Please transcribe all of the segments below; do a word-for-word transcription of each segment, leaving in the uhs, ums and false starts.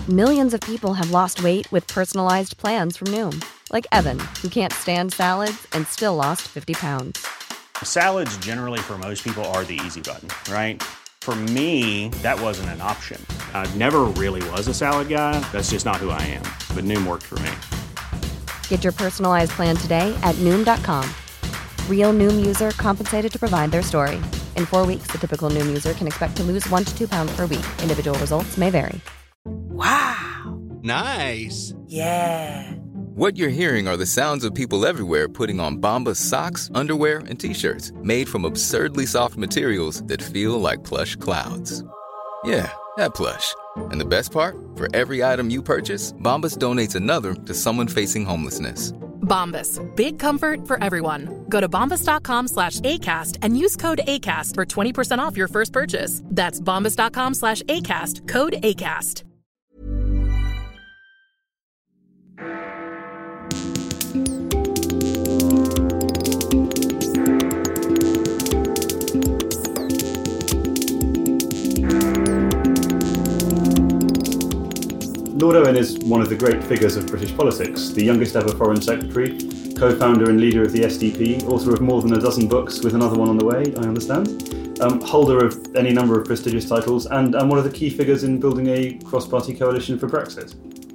Millions of people have lost weight with personalized plans from Noom. Like Evan, who can't stand salads and still lost fifty pounds. Salads generally for most people are the easy button, right? For me, that wasn't an option. I never really was a salad guy. That's just not who I am. But Noom worked for me. Get your personalized plan today at Noom dot com. Real Noom user compensated to provide their story. In four weeks, the typical Noom user can expect to lose one to two pounds per week. Individual results may vary. Wow. Nice. Yeah. What you're hearing are the sounds of people everywhere putting on Bombas socks, underwear, and T-shirts made from absurdly soft materials that feel like plush clouds. Yeah, that plush. And the best part? For every item you purchase, Bombas donates another to someone facing homelessness. Bombas. Big comfort for everyone. Go to bombas.com slash ACAST and use code ACAST for twenty percent off your first purchase. That's bombas.com slash ACAST. Code ACAST. Lord Owen is one of the great figures of British politics, the youngest ever Foreign Secretary, co-founder and leader of the S D P, author of more than a dozen books with another one on the way, I understand, um, holder of any number of prestigious titles, and, and one of the key figures in building a cross-party coalition for Brexit.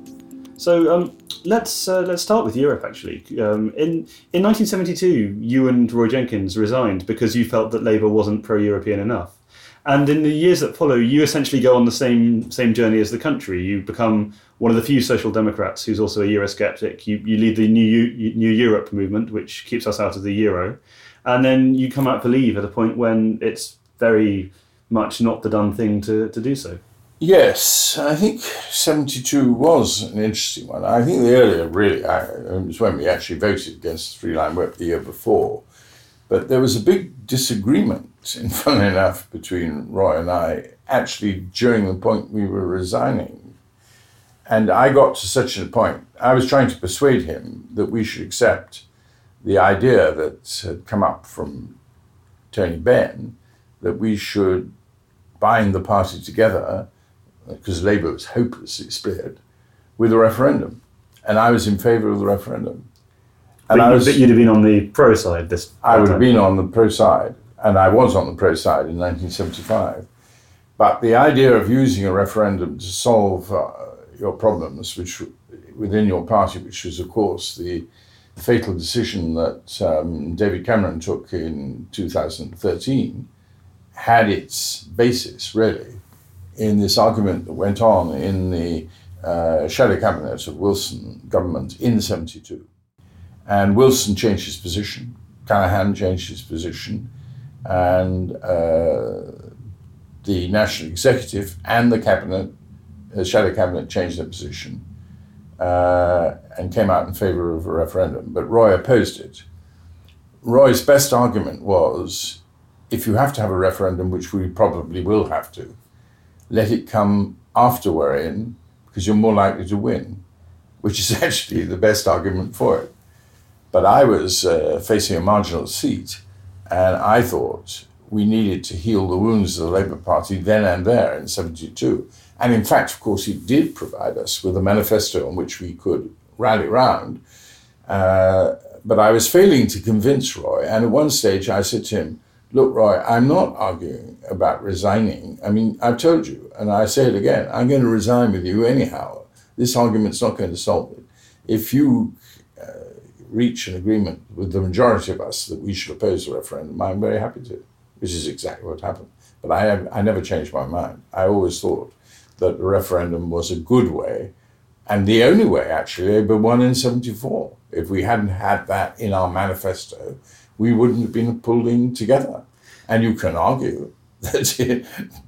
So um, let's uh, let's start with Europe, actually. Um, in, in nineteen seventy-two, you and Roy Jenkins resigned because you felt that Labour wasn't pro-European enough. And in the years that follow, you essentially go on the same same journey as the country. You become one of the few social democrats who's also a Eurosceptic. You you lead the New New Europe movement, which keeps us out of the euro. And then you come out for leave at a point when it's very much not the done thing to, to do so. Yes, I think seventy-two was an interesting one. I think the earlier, really, I, it was when we actually voted against the three-line whip the year before. But there was a big disagreement, and funnily enough, between Roy and I, actually during the point we were resigning. And I got to such a point, I was trying to persuade him that we should accept the idea that had come up from Tony Benn, that we should bind the party together, because Labour was hopelessly split, with a referendum. And I was in favour of the referendum. And but, I was, but you'd have been on the pro side this I would time. have been on the pro side, and I was on the pro side in nineteen seventy-five. But the idea of using a referendum to solve uh, your problems, which within your party, which was, of course, the fatal decision that um, David Cameron took in two thousand thirteen, had its basis, really, in this argument that went on in the uh, shadow cabinet of Wilson government in seventy-two. And Wilson changed his position, Callaghan changed his position, and uh, the National Executive and the Cabinet, the Shadow Cabinet changed their position uh, and came out in favour of a referendum. But Roy opposed it. Roy's best argument was, if you have to have a referendum, which we probably will have to, let it come after we're in, because you're more likely to win, which is actually the best argument for it. But I was uh, facing a marginal seat, and I thought we needed to heal the wounds of the Labour Party then and there in seventy-two. And in fact, of course, he did provide us with a manifesto on which we could rally round. Uh, but I was failing to convince Roy. And at one stage I said to him, look, Roy, I'm not arguing about resigning. I mean, I've told you, and I say it again, I'm going to resign with you anyhow. This argument's not going to solve it. If you reach an agreement with the majority of us that we should oppose the referendum, I'm very happy to, which is exactly what happened. But I have, I never changed my mind. I always thought that the referendum was a good way, and the only way, actually. Labour won in seventy-four. If we hadn't had that in our manifesto, we wouldn't have been pulling together. And you can argue that it,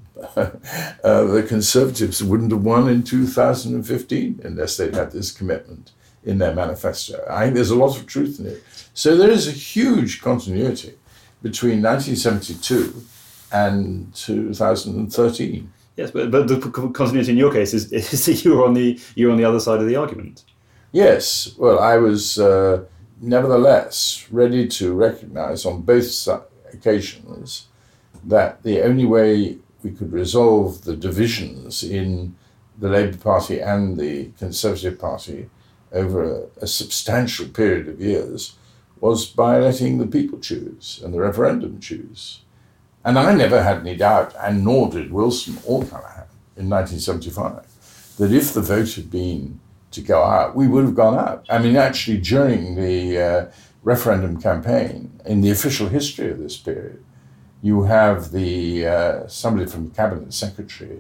uh, the Conservatives wouldn't have won in two thousand fifteen unless they'd had this commitment in their manifesto. I think there's a lot of truth in it. So there is a huge continuity between nineteen seventy-two and two thousand thirteen. Yes, but, but the continuity in your case is, is that you were on the you're on the other side of the argument. Yes, well, I was uh, nevertheless ready to recognise on both occasions that the only way we could resolve the divisions in the Labour Party and the Conservative Party over a, a substantial period of years was by letting the people choose and the referendum choose. And I never had any doubt, and nor did Wilson or Callaghan in nineteen seventy-five, that if the vote had been to go out, we would have gone out. I mean, actually, during the uh, referendum campaign, in the official history of this period, you have the uh, somebody from the cabinet secretary,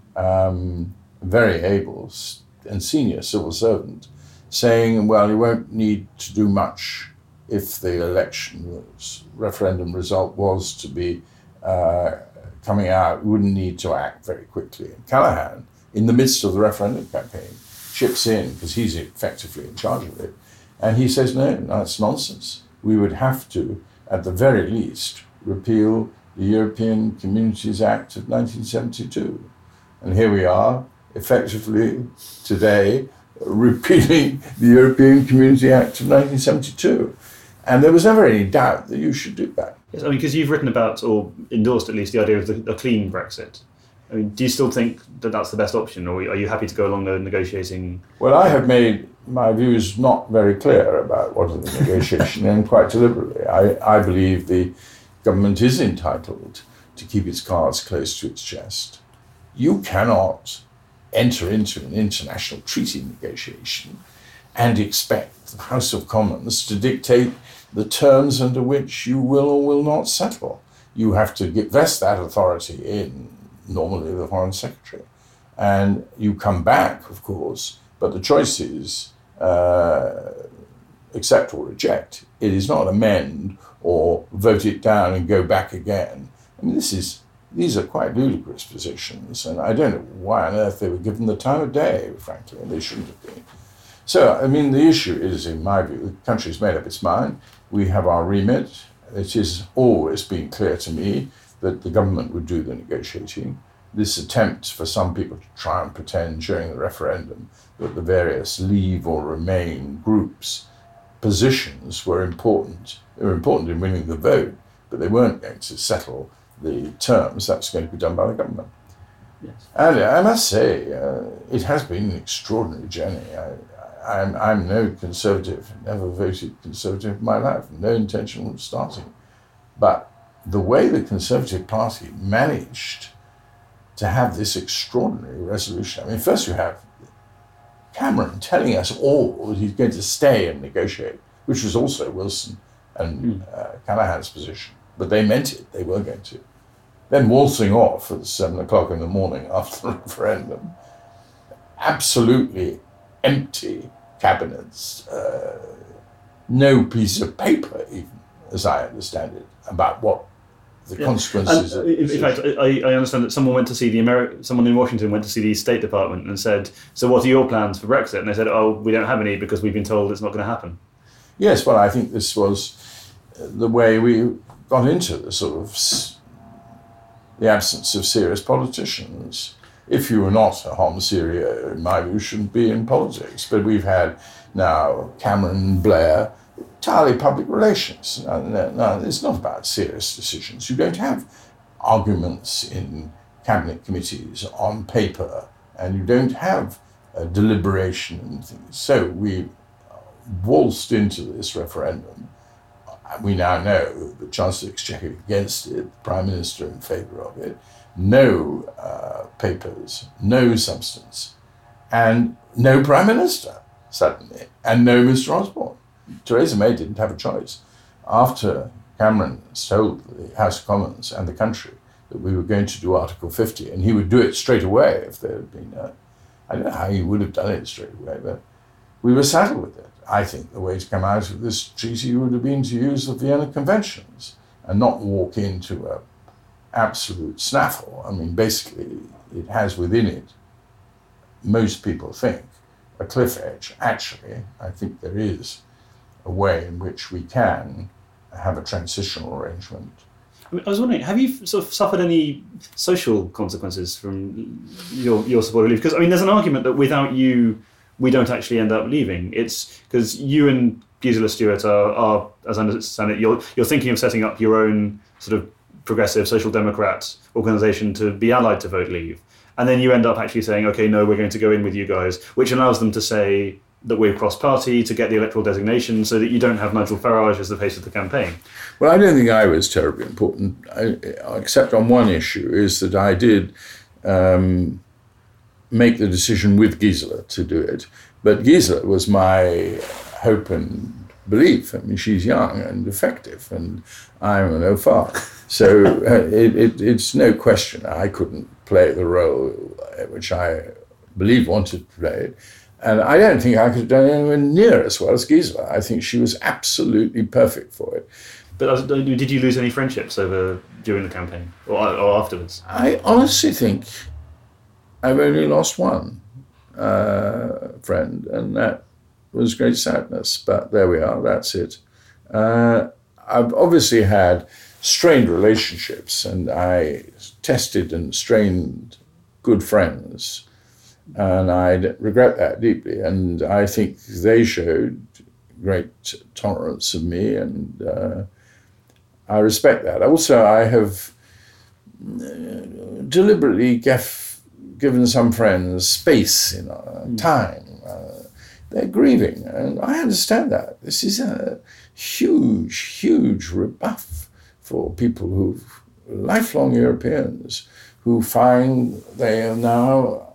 um, very able and senior civil servant, saying, well, you won't need to do much if the election was, referendum result was to be uh, coming out. You wouldn't need to act very quickly. And Callaghan, in the midst of the referendum campaign, chips in, because he's effectively in charge of it, and he says, no, no, that's nonsense. We would have to, at the very least, repeal the European Communities Act of nineteen seventy-two. And here we are, effectively, today, repealing the European Community Act of nineteen seventy-two. And there was never any doubt that you should do that. Yes, I mean, because you've written about, or endorsed at least, the idea of the, a clean Brexit. I mean, do you still think that that's the best option, or are you happy to go along the negotiating? Well, I have made my views not very clear about what is the negotiation, and quite deliberately. I, I believe the government is entitled to keep its cards close to its chest. You cannot enter into an international treaty negotiation and expect the House of Commons to dictate the terms under which you will or will not settle. You have to get, vest that authority in, normally, the Foreign Secretary. And you come back, of course, but the choice is uh, accept or reject. It is not amend or vote it down and go back again. I mean, this is these are quite ludicrous positions, and I don't know why on earth they were given the time of day, frankly, and they shouldn't have been. So, I mean, the issue is, in my view, the country's made up its mind. We have our remit. It has always been clear to me that the government would do the negotiating. This attempt for some people to try and pretend during the referendum that the various leave or remain groups' positions were important. They were important in winning the vote, but they weren't going to settle the terms. That's going to be done by the government. Yes. And I must say, uh, it has been an extraordinary journey. I, I'm, I'm no conservative, never voted conservative in my life, no intention of starting. But the way the Conservative Party managed to have this extraordinary resolution, I mean, first you have Cameron telling us all that he's going to stay and negotiate, which was also Wilson and uh, Callaghan's position. But they meant it, they were going to. Then waltzing off at seven o'clock in the morning after the referendum, absolutely empty cabinets, uh, no piece of paper even, as I understand it, about what the yeah. consequences. And, of in fact, I, I understand that someone went to see the Ameri- someone in Washington went to see the State Department and said, "So what are your plans for Brexit?" And they said, "Oh, we don't have any because we've been told it's not going to happen." Yes, well, I think this was the way we got into the sort of s- the absence of serious politicians. If you were not a homme serieux, in my view, shouldn't be in politics. But we've had now Cameron, Blair, entirely public relations. Now, now, it's not about serious decisions. You don't have arguments in cabinet committees on paper, and you don't have uh, deliberation and things. So we waltzed into this referendum. We now know the Chancellor of Exchequer against it, the Prime Minister in favour of it, no uh, papers, no substance, and no Prime Minister, suddenly, and no Mister Osborne. Theresa May didn't have a choice. After Cameron told the House of Commons and the country that we were going to do Article fifty, and he would do it straight away if there had been a, I don't know how he would have done it straight away, but we were saddled with it. I think the way to come out of this treaty would have been to use the Vienna Conventions and not walk into a absolute snaffle. I mean, basically, it has within it, most people think, a cliff edge. Actually, I think there is a way in which we can have a transitional arrangement. I was wondering, have you sort of suffered any social consequences from your, your support of leave? Because, I mean, there's an argument that without you, we don't actually end up leaving. It's because you and Gisela Stuart are, are, as I understand it, you're, you're thinking of setting up your own sort of progressive social democrat organisation to be allied to Vote Leave. And then you end up actually saying, okay, no, we're going to go in with you guys, which allows them to say that we're cross-party to get the electoral designation so that you don't have Nigel Farage as the face of the campaign. Well, I don't think I was terribly important, I, except on one issue, is that I did um, make the decision with Gisela to do it. But Gisela was my hope and belief. I mean, she's young and effective, and I'm an O-far. So uh, it, it, it's no question I couldn't play the role which I believe wanted to play it. And I don't think I could have done it anywhere near as well as Gisela. I think she was absolutely perfect for it. But did you lose any friendships over during the campaign or, or afterwards? I honestly think I've only lost one uh, friend, and that was great sadness. But there we are, that's it. Uh, I've obviously had strained relationships, and I tested and strained good friends. And I regret that deeply. And I think they showed great tolerance of me, and uh, I respect that. Also, I have deliberately gef- given some friends space, you know, time. Uh, they're grieving, and I understand that. This is a huge, huge rebuff for people who've lifelong Europeans who find they are now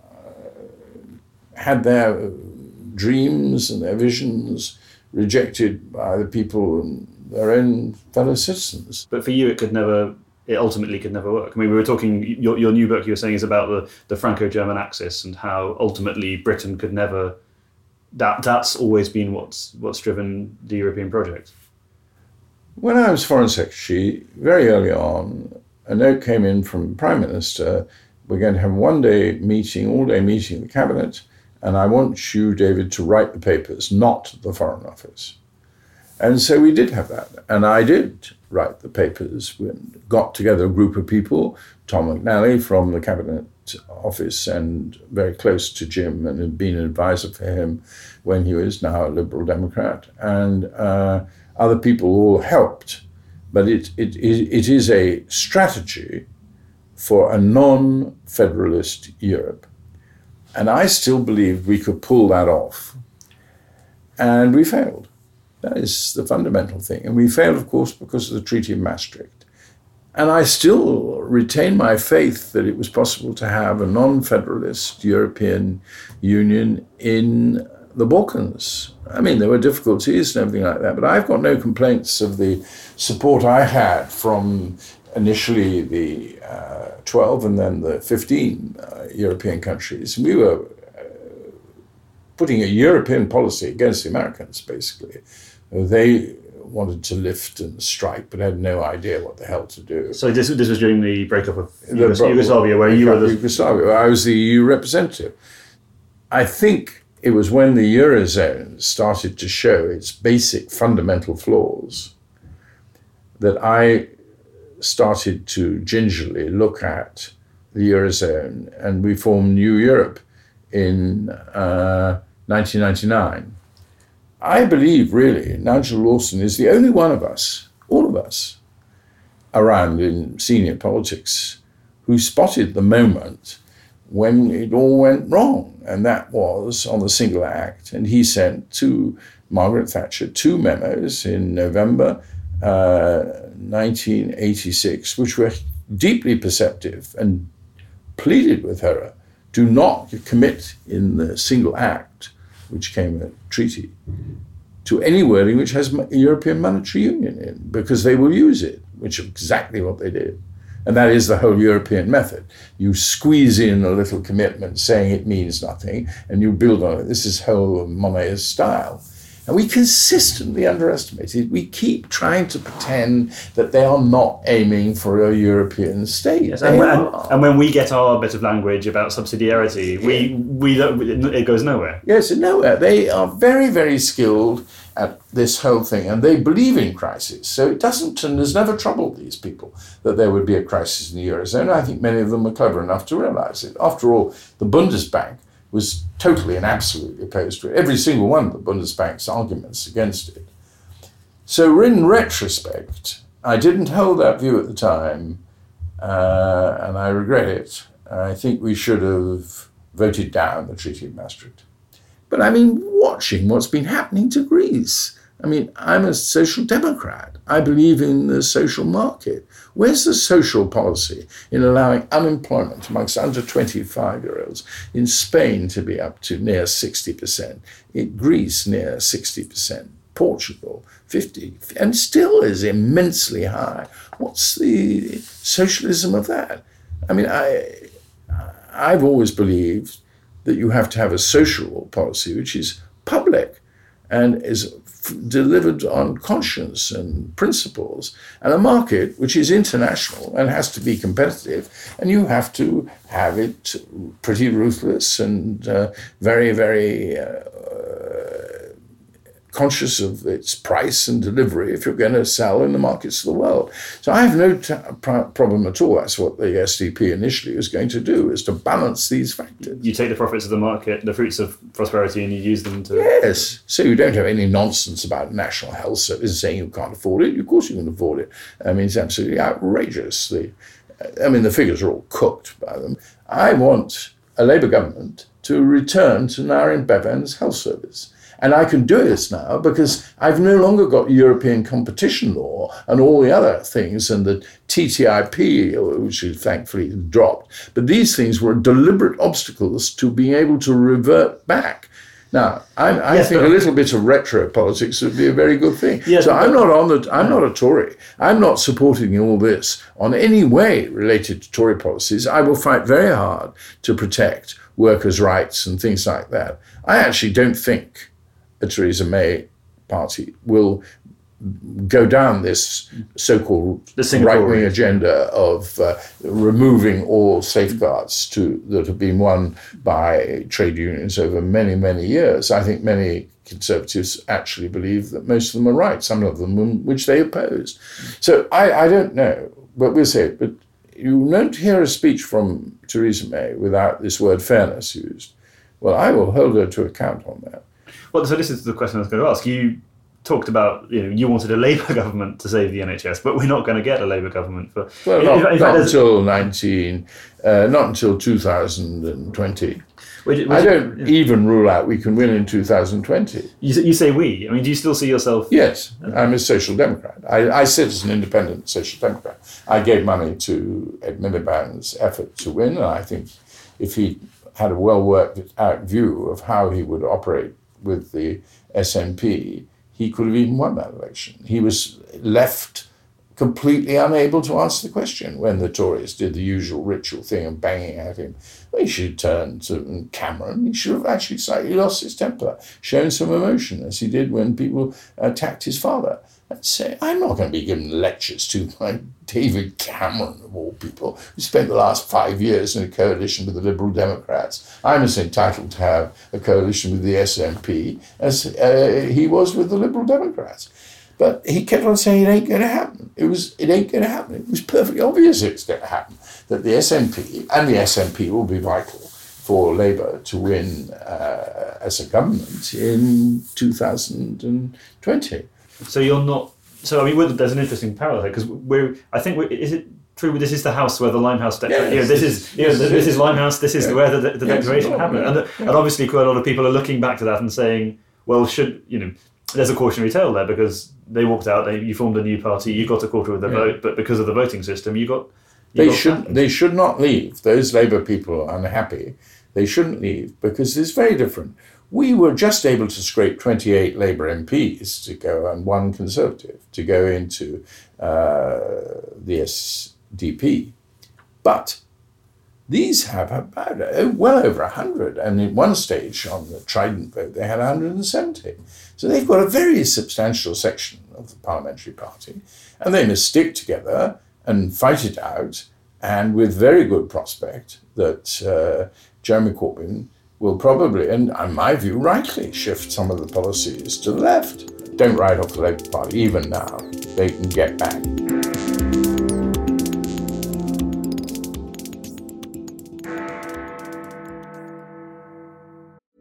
had their dreams and their visions rejected by the people and their own fellow citizens. But for you, it could never, it ultimately could never work. I mean, we were talking, your, your new book you were saying is about the, the Franco-German axis and how ultimately Britain could never, that that's always been what's what's driven the European project. When I was Foreign Secretary, very early on, a note came in from the Prime Minister, we're going to have a one-day meeting, all-day meeting in the Cabinet, and I want you, David, to write the papers, not the Foreign Office. And so we did have that. And I did write the papers. We got together a group of people, Tom McNally from the Cabinet Office and very close to Jim and had been an advisor for him when he was now a Liberal Democrat. And uh, other people all helped. But it, it, it is a strategy for a non-federalist Europe. And I still believed we could pull that off. And we failed. That is the fundamental thing. And we failed, of course, because of the Treaty of Maastricht. And I still retain my faith that it was possible to have a non-federalist European Union in the Balkans. I mean, there were difficulties and everything like that, but I've got no complaints of the support I had from initially the uh, twelve and then the fifteen uh, European countries. We were uh, putting a European policy against the Americans, basically. They wanted to lift and strike, but had no idea what the hell to do. So this, this was during the breakup of The Yugos- bro- Yugoslavia, where you were the... Yugoslavia. I was the E U representative. I think it was when the Eurozone started to show its basic fundamental flaws that I started to gingerly look at the Eurozone, and we formed New Europe in uh, nineteen ninety-nine. I believe, really, Nigel Lawson is the only one of us, all of us, around in senior politics who spotted the moment when it all went wrong, and that was on the Single Act. And he sent to Margaret Thatcher two memos in November uh, nineteen eighty-six, which were deeply perceptive, and pleaded with her, do not commit in the Single Act, which came a treaty, to any wording which has European Monetary Union in, because they will use it, which is exactly what they did. And that is the whole European method. You squeeze in a little commitment saying it means nothing, and you build on it. This is whole Monnet's style. And we consistently underestimate it. We keep trying to pretend that they are not aiming for a European state. Yes, and, when, and when we get our bit of language about subsidiarity, we, we don't, it goes nowhere. Yes, nowhere. They are very, very skilled at this whole thing, and they believe in crisis. So it doesn't, and has never troubled these people that there would be a crisis in the Eurozone. I think many of them are clever enough to realize it. After all, the Bundesbank was totally and absolutely opposed to it. Every single one of the Bundesbank's arguments against it. So in retrospect, I didn't hold that view at the time, uh, and I regret it. I think we should have voted down the Treaty of Maastricht. But I mean, watching what's been happening to Greece. I mean, I'm a social democrat. I believe in the social market. Where's the social policy in allowing unemployment amongst under twenty-five-year-olds in Spain to be up to near sixty percent, in Greece near sixty percent, Portugal fifty, and still is immensely high? What's the socialism of that? I mean, I, I've always believed that you have to have a social policy which is public and is f- delivered on conscience and principles, and a market which is international and has to be competitive, and you have to have it pretty ruthless and uh, very, very uh, conscious of its price and delivery if you're going to sell in the markets of the world. So I have no t- problem at all. That's what the S D P initially was going to do, is to balance these factors. You take the profits of the market, the fruits of prosperity, and you use them to... Yes. So you don't have any nonsense about national health service saying you can't afford it. Of course you can afford it. I mean, it's absolutely outrageous. The, I mean, the figures are all cooked by them. I want a Labour government to return to Narin Bevan's health service. And I can do this now because I've no longer got European competition law and all the other things and the T T I P, which is thankfully dropped. But these things were deliberate obstacles to being able to revert back. Now, I, I yes, think a little bit of retro politics would be a very good thing. Yes, so I'm not on the. I'm not a Tory. I'm not supporting all this on any way related to Tory policies. I will fight very hard to protect workers' rights and things like that. I actually don't think a Theresa May party will go down this so-called right-wing agenda of uh, removing all safeguards to that have been won by trade unions over many, many years. I think many Conservatives actually believe that most of them are right, some of them which they oppose. So I, I don't know, but we'll say it. But you won't hear a speech from Theresa May without this word fairness used. Well, I will hold her to account on that. Well, so this is the question I was going to ask. You talked about, you know, you wanted a Labour government to save the N H S, but we're not going to get a Labour government for... Well, not, in, in not until nineteen, uh, not until two thousand twenty. Which, which, I don't yeah. even rule out we can win in two thousand twenty. You, you say we. I mean, do you still see yourself... Yes, I'm a social democrat. I, I sit as an independent social democrat. I gave money to Ed Miliband's effort to win, and I think if he had a well-worked-out view of how he would operate with the S N P, he could have even won that election. He was left completely unable to answer the question when the Tories did the usual ritual thing of banging at him. Well, he should turn to Cameron. He should have actually slightly lost his temper, shown some emotion, as he did when people attacked his father. And say, I'm not going to be giving lectures to like David Cameron, of all people, who spent the last five years in a coalition with the Liberal Democrats. I'm as entitled to have a coalition with the S N P as uh, he was with the Liberal Democrats. But he kept on saying it ain't going to happen. It was, it ain't going to happen. It was perfectly obvious it's going to happen, that the S N P, and the S N P will be vital for Labour to win uh, as a government in two thousand twenty. So you're not. So I mean, there's an interesting parallel here because we're. I think we're, is it true? This is the house where the Limehouse Declaration. Yes, you know, this is. You know, this is Limehouse. This is yeah. where the, the yes, declaration happened, and, the, yeah. and obviously, quite a lot of people are looking back to that and saying, "Well, should you know?" There's a cautionary tale there because they walked out. They, you formed a new party. You got a quarter of the yeah. vote, but because of the voting system, you got. You they got should. flattened. They should not leave. Those Labour people are unhappy. They shouldn't leave because it's very different. We were just able to scrape twenty-eight Labour M Ps to go and one Conservative to go into uh, the S D P. But these have about uh, well over one hundred. And at one stage on the Trident vote, they had one hundred seventy. So they've got a very substantial section of the parliamentary party. And they must stick together and fight it out. And with very good prospect that uh, Jeremy Corbyn will probably, and in my view, rightly shift some of the policies to the left. Don't write off the Labour Party, even now. They can get back.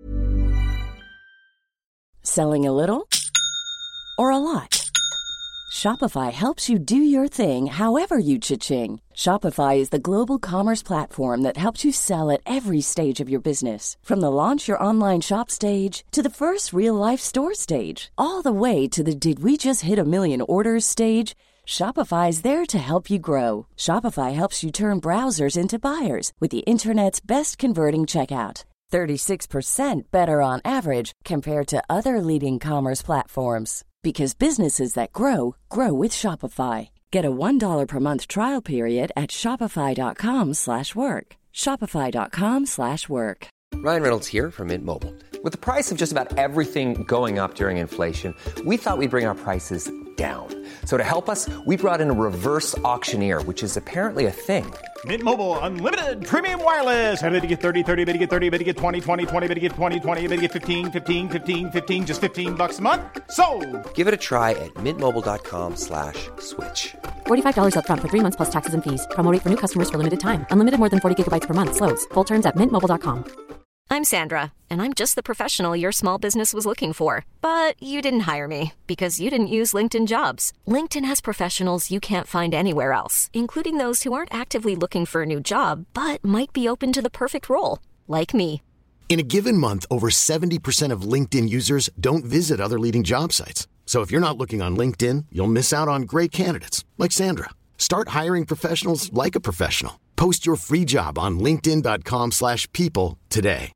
Selling a little or a lot? Shopify helps you do your thing however you cha-ching. Shopify is the global commerce platform that helps you sell at every stage of your business. From the launch your online shop stage to the first real-life store stage, all the way to the did we just hit a million orders stage. Shopify is there to help you grow. Shopify helps you turn browsers into buyers with the internet's best converting checkout. thirty-six percent better on average compared to other leading commerce platforms. Because businesses that grow, grow with Shopify. Get a one dollar per month trial period at shopify.com slash work. Shopify.com slash work. Ryan Reynolds here from Mint Mobile. With the price of just about everything going up during inflation, we thought we'd bring our prices down. So to help us, we brought in a reverse auctioneer, which is apparently a thing. Mint Mobile Unlimited Premium Wireless. How to get thirty, thirty, how to get thirty, how to get twenty, twenty, twenty, how to get twenty, twenty, how to get fifteen, fifteen, fifteen, fifteen, just fifteen bucks a month? Sold! Give it a try at mintmobile.com slash switch. forty-five dollars up front for three months plus taxes and fees. Promo rate for new customers for limited time. Unlimited more than forty gigabytes per month. Slows full terms at mint mobile dot com. I'm Sandra, and I'm just the professional your small business was looking for. But you didn't hire me because you didn't use LinkedIn Jobs. LinkedIn has professionals you can't find anywhere else, including those who aren't actively looking for a new job, but might be open to the perfect role, like me. In a given month, over seventy percent of LinkedIn users don't visit other leading job sites. So if you're not looking on LinkedIn, you'll miss out on great candidates, like Sandra. Start hiring professionals like a professional. Post your free job on linkedin.com slash people today.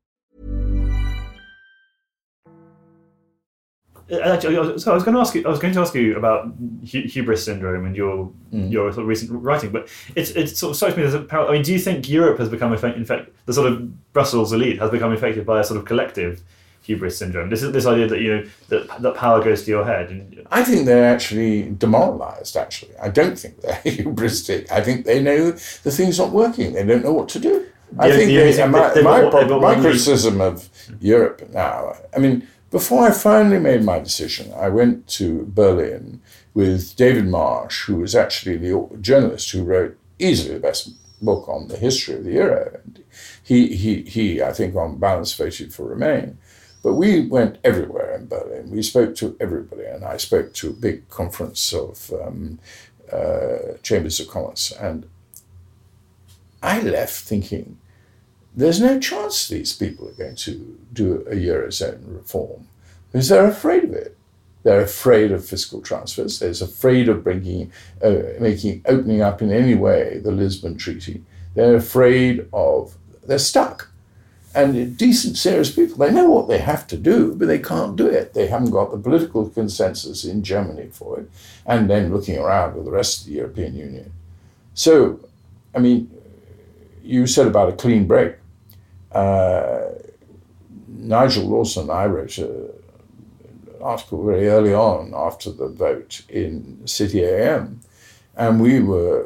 Actually, so I was going to ask you. I was going to ask you about hu- hubris syndrome and your mm. your sort of recent writing, but it's it sort of strikes me as a parallel. I mean, do you think Europe has become effect, in fact, the sort of Brussels elite has become affected by a sort of collective hubris syndrome? This is this idea that you know that that power goes to your head. And, I think they're actually demoralised. Actually, I don't think they're hubristic. I think they know the thing's not working. They don't know what to do. I the, think the they, my, my, my, my criticism of Europe now. I mean. Before I finally made my decision, I went to Berlin with David Marsh, who was actually the journalist who wrote easily the best book on the history of the euro. And he, he, he, I think, on balance, voted for Remain. But we went everywhere in Berlin. We spoke to everybody, and I spoke to a big conference of um, uh, chambers of commerce. And I left thinking, there's no chance these people are going to do a Eurozone reform because they're afraid of it. They're afraid of fiscal transfers. They're afraid of bringing, uh, making, opening up in any way the Lisbon Treaty. They're afraid of, they're stuck. And decent, serious people, they know what they have to do, but they can't do it. They haven't got the political consensus in Germany for it, and then looking around with the rest of the European Union. So, I mean, you said about a clean break. Uh, Nigel Lawson and I wrote a, an article very early on after the vote in City A M, and we were,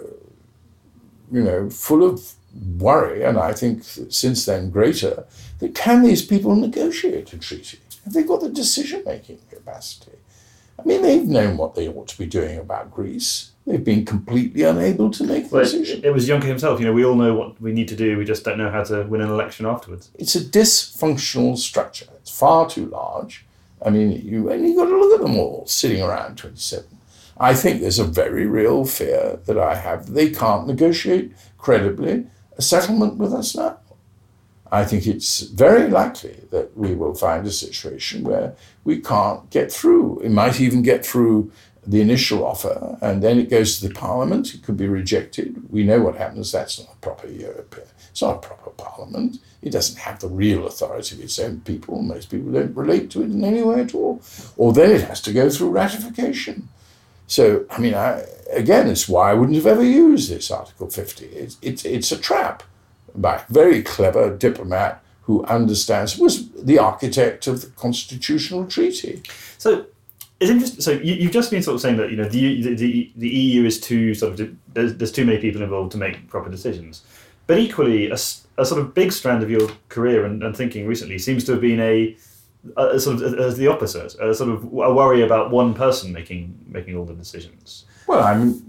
you know, full of worry, and I think since then greater, that can these people negotiate a treaty? Have they got the decision-making capacity? I mean, they've known what they ought to be doing about Greece. They've been completely unable to make the well, decision. It, it was Juncker himself. You know, we all know what we need to do. We just don't know how to win an election afterwards. It's a dysfunctional structure. It's far too large. I mean, you and you've got to look at them all sitting around twenty-seven. I think there's a very real fear that I have that they can't negotiate credibly a settlement with us now. I think it's very likely that we will find a situation where we can't get through. It might even get through the initial offer, and then it goes to the parliament. It could be rejected. We know what happens. That's not a proper Europe. It's not a proper parliament. It doesn't have the real authority of its own people. Most people don't relate to it in any way at all. Or then it has to go through ratification. So, I mean, I, again, it's why I wouldn't have ever used this Article fifty. It's, it's, it's a trap by a very clever diplomat who understands, was the architect of the constitutional treaty. So, it's interesting. So you, you've just been sort of saying that you know the the, the E U is too sort of there's, there's too many people involved to make proper decisions, but equally a, a sort of big strand of your career and, and thinking recently seems to have been a, a sort of as the opposite, a sort of a worry about one person making making all the decisions. Well, I'm,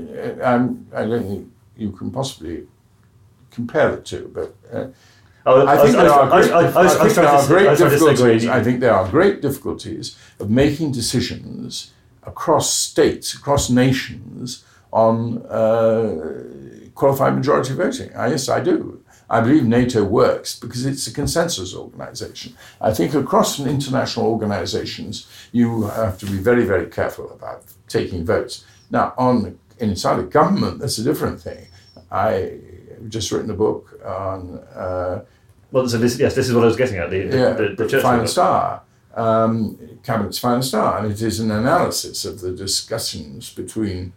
I'm I don't think you can possibly compare the two, but. Uh, I think there are great difficulties. I think there are great difficulties of making decisions across states, across nations, on uh, qualified majority voting. I, yes, I do. I believe NATO works because it's a consensus organization. I think across international organizations, you have to be very, very careful about taking votes. Now, on inside a government, that's a different thing. I've just written a book on... Uh, well, so this, yes, this is what I was getting at, the, the, yeah, the, the Churchill Final book. Star, um, Cabinet's Final Star, and it is an analysis of the discussions between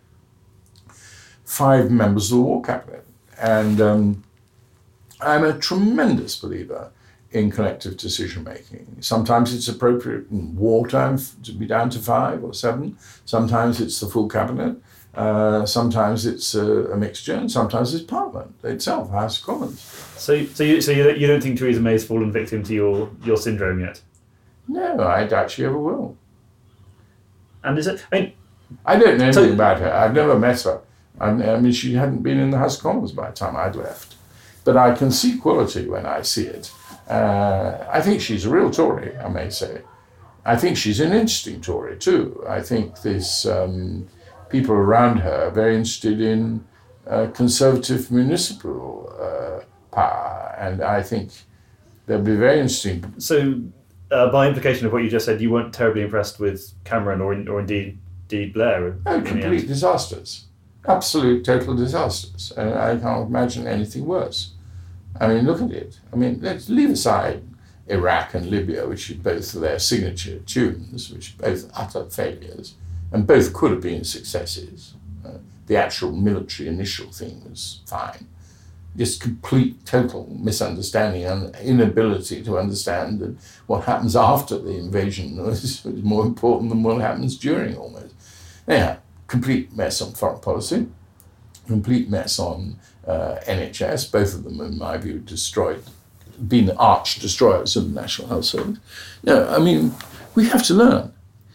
five members of the War Cabinet. And um, I'm a tremendous believer in collective decision-making. Sometimes it's appropriate in wartime to be down to five or seven. Sometimes it's the full cabinet. Uh, sometimes it's a, a mixture, and sometimes it's Parliament itself, House of Commons. So, so you, so you, you don't think Theresa May's fallen victim to your, your syndrome yet? No, I doubt she ever will. And is it? I mean, I don't know anything so, about her. I've never met her. I, I mean, she hadn't been in the House of Commons by the time I'd left. But I can see quality when I see it. Uh, I think she's a real Tory, I may say. I think she's an interesting Tory too. I think this um, people around her are very interested in uh, conservative municipal uh, power, and I think they'll be very interesting. So, uh, by implication of what you just said, you weren't terribly impressed with Cameron or, in, or indeed, indeed Blair? Oh, complete disasters. Absolute, total disasters. And I can't imagine anything worse. I mean, look at it. I mean, let's leave aside Iraq and Libya, which are both their signature tunes, which are both utter failures, and both could have been successes. Uh, the actual military initial thing was fine. Just complete, total misunderstanding and inability to understand that what happens after the invasion is more important than what happens during, almost. Anyhow, complete mess on foreign policy, complete mess on uh, N H S, both of them, in my view, destroyed, been arch destroyers of the National Health Service. No, I mean, we have to learn.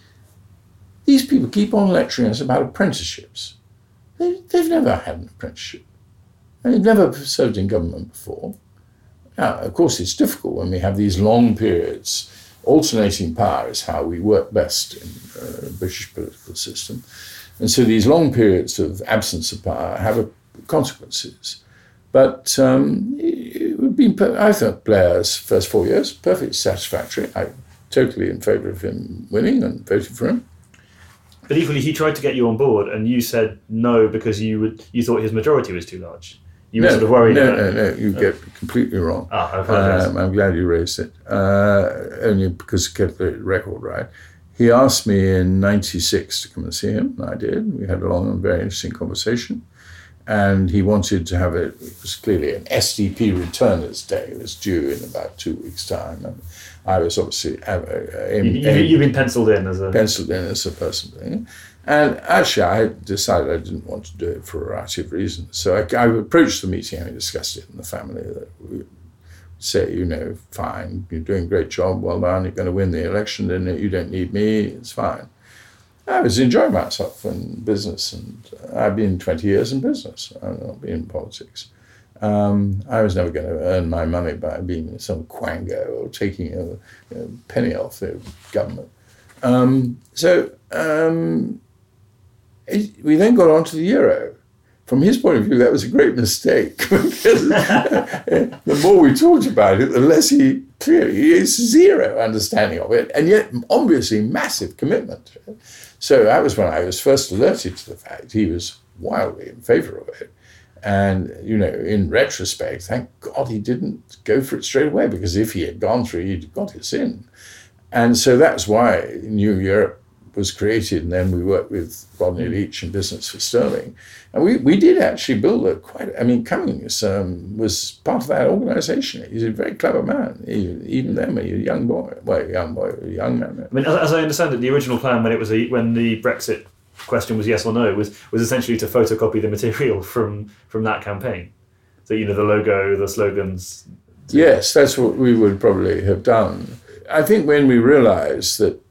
These people keep on lecturing us about apprenticeships. They, they've never had an apprenticeship. They've never served in government before. Now, of course, it's difficult when we have these long periods. Alternating power is how we work best in uh, the British political system. And so these long periods of absence of power have a, consequences. But um, it would be, I thought Blair's first four years, perfectly satisfactory. I'm totally in favour of him winning and voting for him. But equally, he tried to get you on board, and you said no because you would you thought his majority was too large. You were no, sort of worried. No, about, no, no, you uh, get it completely wrong. Ah, I apologise. Um, I'm glad you raised it. Uh, only because to get the record right. He asked me in ninety-six to come and see him, and I did. We had a long and very interesting conversation. And he wanted to have it, it was clearly an S D P Returners Day. It was due in about two weeks' time. And I was obviously... Uh, uh, you, you, you've been penciled in as a... Penciled in as a person. And actually, I decided I didn't want to do it for a variety of reasons. So I, I approached the meeting and we discussed it in the family. That we say, you know, fine, you're doing a great job, well done, you're going to win the election, then you don't need me, it's fine. I was enjoying myself in business, and I've been twenty years in business. I've not been in politics. Um, I was never going to earn my money by being some quango or taking a, a penny off the government. Um, so um, it, we then got on to the euro. From his point of view, that was a great mistake because the more we talked about it, the less he clearly has zero understanding of it, and yet obviously massive commitment. So that was when I was first alerted to the fact he was wildly in favour of it. And, you know, in retrospect, thank God he didn't go for it straight away, because if he had gone through, he'd got us in. And so that's why New Europe was created, and then we worked with Rodney Leach and Business for Sterling. And we, we did actually build a quite, I mean, Cummings um, was part of that organisation. He's a very clever man, he, even then when he was a young boy, well, a young boy, a young man. I mean, as, as I understand it, the original plan when it was a, when the Brexit question was yes or no was was essentially to photocopy the material from from that campaign. So, you know, the logo, the slogans. Yes, that's what we would probably have done. I think when we realised that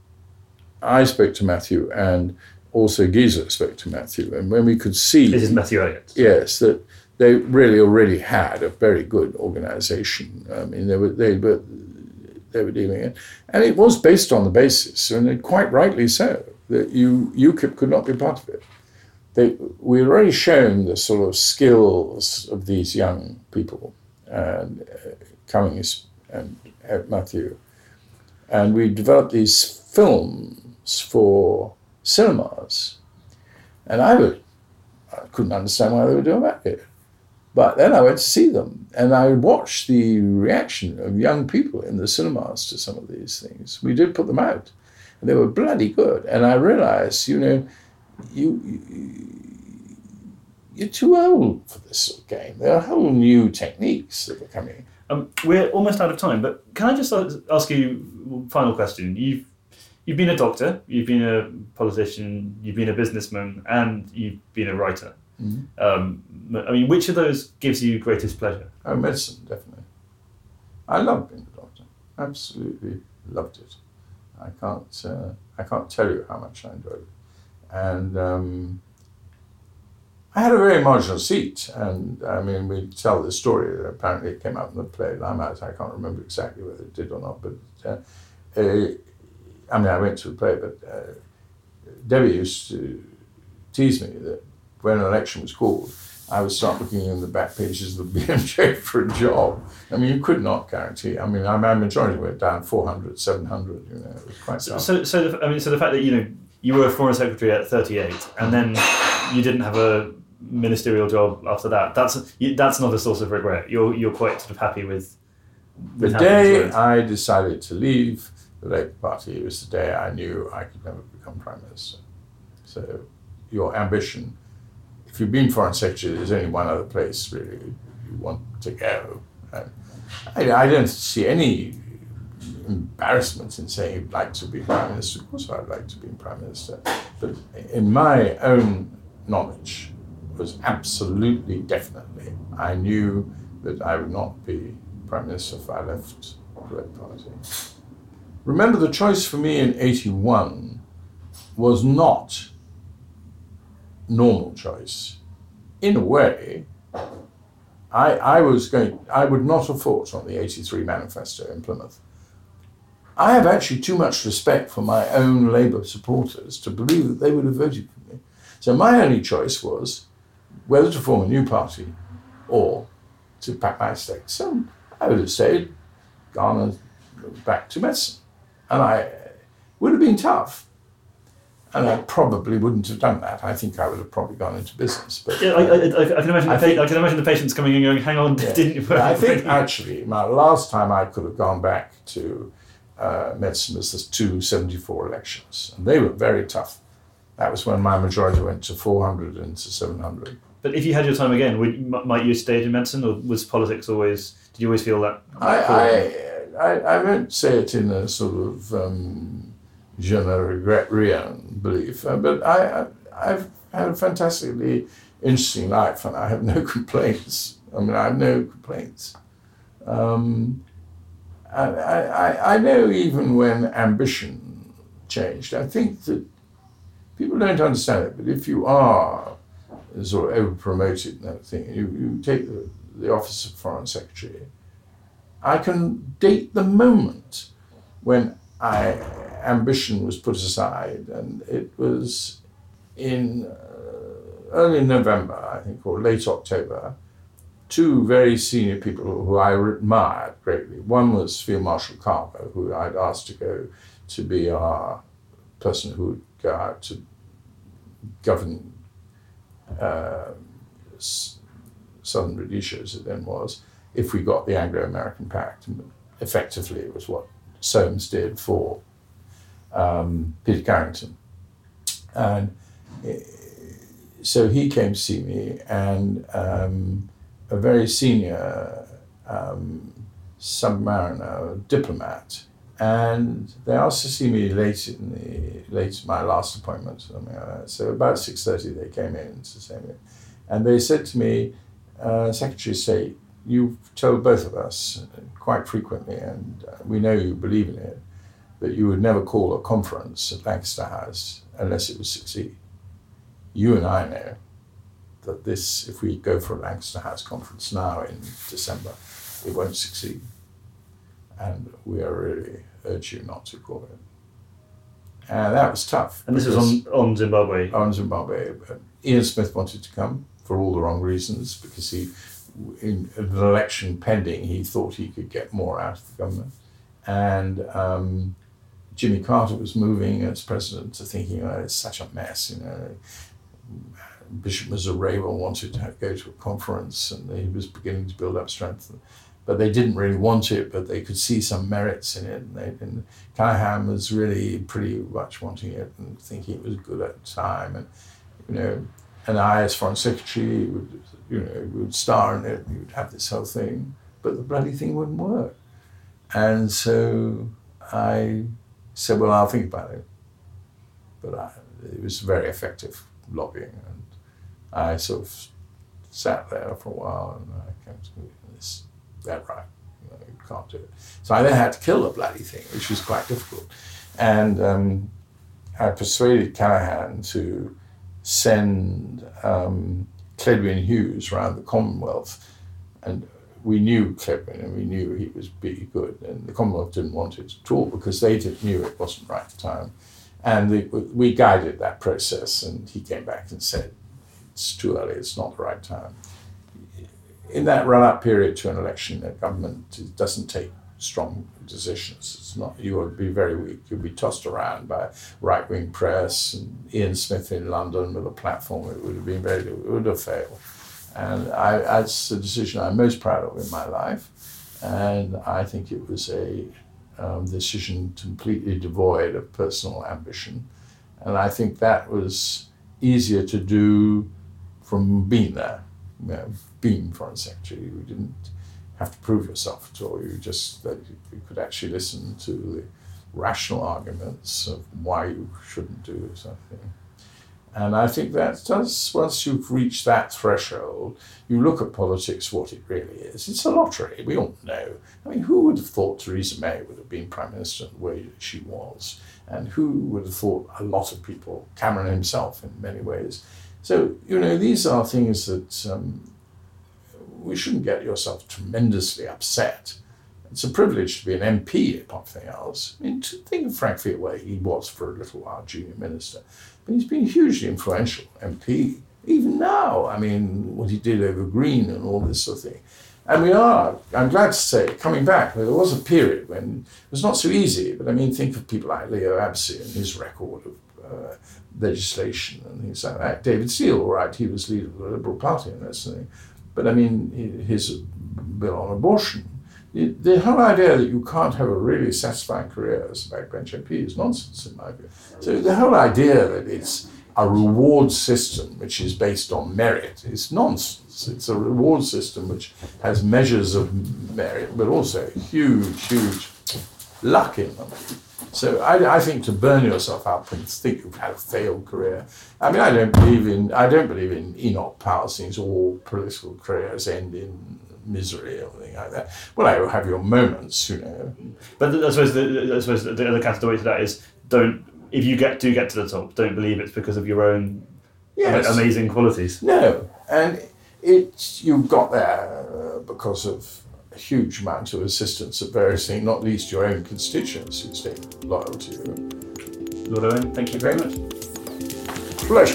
I spoke to Matthew and also Giza spoke to Matthew, and when we could see... This is Matthew Elliott. Yes, that they really already had a very good organisation. I mean, they were, they were, they were dealing it. And it was based on the basis, and quite rightly so, that you UKIP could not be part of it. They, we'd already shown the sort of skills of these young people, and uh, Cummings and uh, Matthew, and we developed these films for cinemas, and I, would, I couldn't understand why they were doing that here. But then I went to see them, and I watched the reaction of young people in the cinemas to some of these things. We did put them out, and they were bloody good. And I realized, you know, you, you, you're too old for this sort of game. There are whole new techniques that are coming. Um, we're almost out of time, but can I just ask you a final question? You've you've been a doctor, you've been a politician, you've been a businessman, and you've been a writer. Mm-hmm. Um, I mean, which of those gives you greatest pleasure? Oh, medicine, definitely. I love being a doctor. Absolutely loved it. I can't. Uh, I can't tell you how much I enjoyed it. And um, I had a very marginal seat. And I mean, we tell this story. Apparently, it came out in the play Limehouse. I can't remember exactly whether it did or not. But uh, uh, I mean, I went to the play. But uh, Debbie used to tease me that when an election was called, I would start looking in the back pages of the B M J for a job. I mean, you could not guarantee. I mean, my majority went down four hundred, seven hundred, you know, it was quite so, so, so, the, I mean, so the fact that, you know, you were a foreign secretary at thirty-eight, and then you didn't have a ministerial job after that, that's that's not a source of regret. You're you're quite sort of happy with, with the day I decided to leave the Labour Party was the day I knew I could never become Prime Minister. So your ambition, if you've been Foreign Secretary, there's only one other place really you want to go. And I, I don't see any embarrassment in saying you'd like to be Prime Minister. Of course I'd like to be Prime Minister. But in my own knowledge, was absolutely, definitely, I knew that I would not be Prime Minister if I left the Labour Party. Remember, the choice for me in eighty-one was not normal choice. In a way, I, I was going, I would not have fought on the eighty-three manifesto in Plymouth. I have actually too much respect for my own Labour supporters to believe that they would have voted for me. So my only choice was whether to form a new party or to pack my stakes. So I would have stayed, gone back to medicine. And I would have been tough. And I probably wouldn't have done that. I think I would have probably gone into business. But yeah, I, I, I, I can imagine. I, the think, pa- I can imagine the patients coming in and going, "Hang on, yeah, didn't you?" I think actually, my last time I could have gone back to uh, medicine was the two seventy-four elections, and they were very tough. That was when my majority went to four hundred and to seven hundred. But if you had your time again, would might you have stayed in medicine, or was politics always? Did you always feel that? I I, I I won't say it in a sort of. Um, je ne regrette rien belief, uh, but I, I, I've had a fantastically interesting life and I have no complaints. I mean, I have no complaints. Um, I, I, I know even when ambition changed, I think that people don't understand it, but if you are sort of over-promoted and everything, you, you take the, the office of Foreign Secretary, I can date the moment when I ambition was put aside, and it was in uh, early November, I think, or late October, two very senior people who I admired greatly. One was Field Marshal Carver, who I'd asked to go to be our person who would go out to govern uh, Southern Rhodesia, as it then was, if we got the Anglo-American Pact. And effectively, it was what Soames did for Um, Peter Carrington. And so he came to see me, and um, a very senior um, submariner diplomat, and they asked to see me late in the late my last appointment. Something like that. So about six thirty they came in to see me, and they said to me, uh, Secretary of State, you've told both of us quite frequently, and uh, we know you believe in it, that you would never call a conference at Lancaster House unless it would succeed. You and I know that this, if we go for a Lancaster House conference now in December, it won't succeed. And we are really urge you not to call it. And that was tough. And this was on, on Zimbabwe? On Zimbabwe. Ian Smith wanted to come for all the wrong reasons, because he, in an election pending, he thought he could get more out of the government. And um, Jimmy Carter was moving as president to thinking, oh, it's such a mess, you know. Bishop Muzorewa wanted to go to a conference, and he was beginning to build up strength. But they didn't really want it, but they could see some merits in it. And, they, and Callaghan was really pretty much wanting it and thinking it was good at the time. And, you know, and I, as Foreign Secretary, would, you know, would star in it, and you'd have this whole thing, but the bloody thing wouldn't work. And so I said, well, I'll think about it. But I, it was very effective lobbying, and I sort of sat there for a while, and I came to this. That right, you know, you can't do it. So I then had to kill the bloody thing, which was quite difficult. And um, I persuaded Callaghan to send um, Cledwyn Hughes around the Commonwealth. And we knew Cledwyn, and we knew he was pretty good. And the Commonwealth didn't want it at all, because they did, knew it wasn't right at the time. And the, we guided that process, and he came back and said, it's too early, it's not the right time. In that run-up period to an election, the government doesn't take strong decisions. It's not, you will be very weak. You'll be tossed around by right-wing press, and Ian Smith in London with a platform. It would have been very, it would have failed. And I, that's the decision I'm most proud of in my life. And I think it was a um, decision completely devoid of personal ambition. And I think that was easier to do from being there. You know, being Foreign Secretary, you didn't have to prove yourself at all. You just that you could actually listen to the rational arguments of why you shouldn't do something. And I think that does, once you've reached that threshold, you look at politics what it really is. It's a lottery. We all know. I mean, who would have thought Theresa May would have been Prime Minister the way she was? And who would have thought a lot of people, Cameron himself in many ways. So, you know, these are things that um, we shouldn't get yourself tremendously upset. It's a privilege to be an M P, apart from anything else. I mean, to think of Frank Fiatway, he was for a little while junior minister, but he's been hugely influential M P. Even now, I mean, what he did over Green and all this sort of thing. And we are, I'm glad to say, coming back. There was a period when it was not so easy, but I mean, think of people like Leo Abse and his record of uh, legislation and things like that. David Steele, all right, he was leader of the Liberal Party and that sort of thing. But I mean, his bill on abortion, the whole idea that you can't have a really satisfying career as a backbench M P is nonsense in my view. So the whole idea that it's a reward system which is based on merit is nonsense. It's a reward system which has measures of merit, but also huge, huge luck in them. So I, I think to burn yourself up and think you've had a failed career. I mean, I don't believe in I don't believe in Enoch Powell's things. All political careers end in misery or anything like that. Well, I will have your moments, you know. But I suppose the, I suppose the other counterweight to that is don't. If you get do get to the top, don't believe it's because of your own yes. amazing qualities. No, and it you got there uh, because of a huge amount of assistance at various things, not least your own constituents who stayed loyal to you. Lord Owen, thank you very much. Pleasure.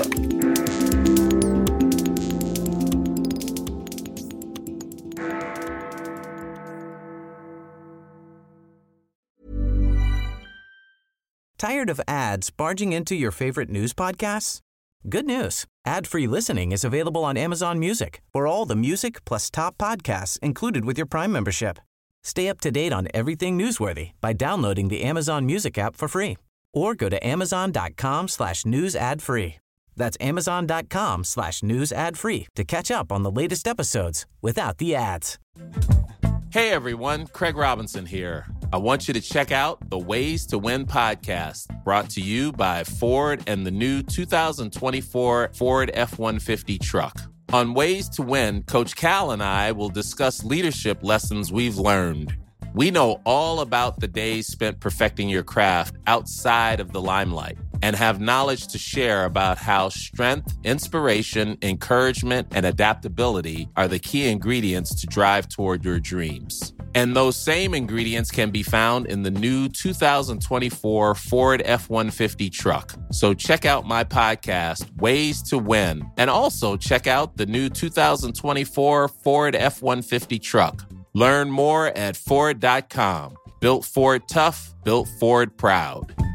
Tired of ads barging into your favorite news podcasts? Good news. Ad-free listening is available on Amazon Music for all the music plus top podcasts included with your Prime membership. Stay up to date on everything newsworthy by downloading the Amazon Music app for free or go to amazon.com slash news ad free. That's amazon.com slash news ad free to catch up on the latest episodes without the ads. Hey everyone, Craig Robinson here. I want you to check out the Ways to Win podcast, brought to you by Ford and the new two thousand twenty-four Ford F one fifty truck. On Ways to Win, Coach Cal and I will discuss leadership lessons we've learned. We know all about the days spent perfecting your craft outside of the limelight and have knowledge to share about how strength, inspiration, encouragement, and adaptability are the key ingredients to drive toward your dreams. And those same ingredients can be found in the new two thousand twenty-four Ford F one fifty truck. So check out my podcast, Ways to Win, and also check out the new two thousand twenty-four Ford F one fifty truck. Learn more at Ford dot com. Built Ford tough, built Ford proud.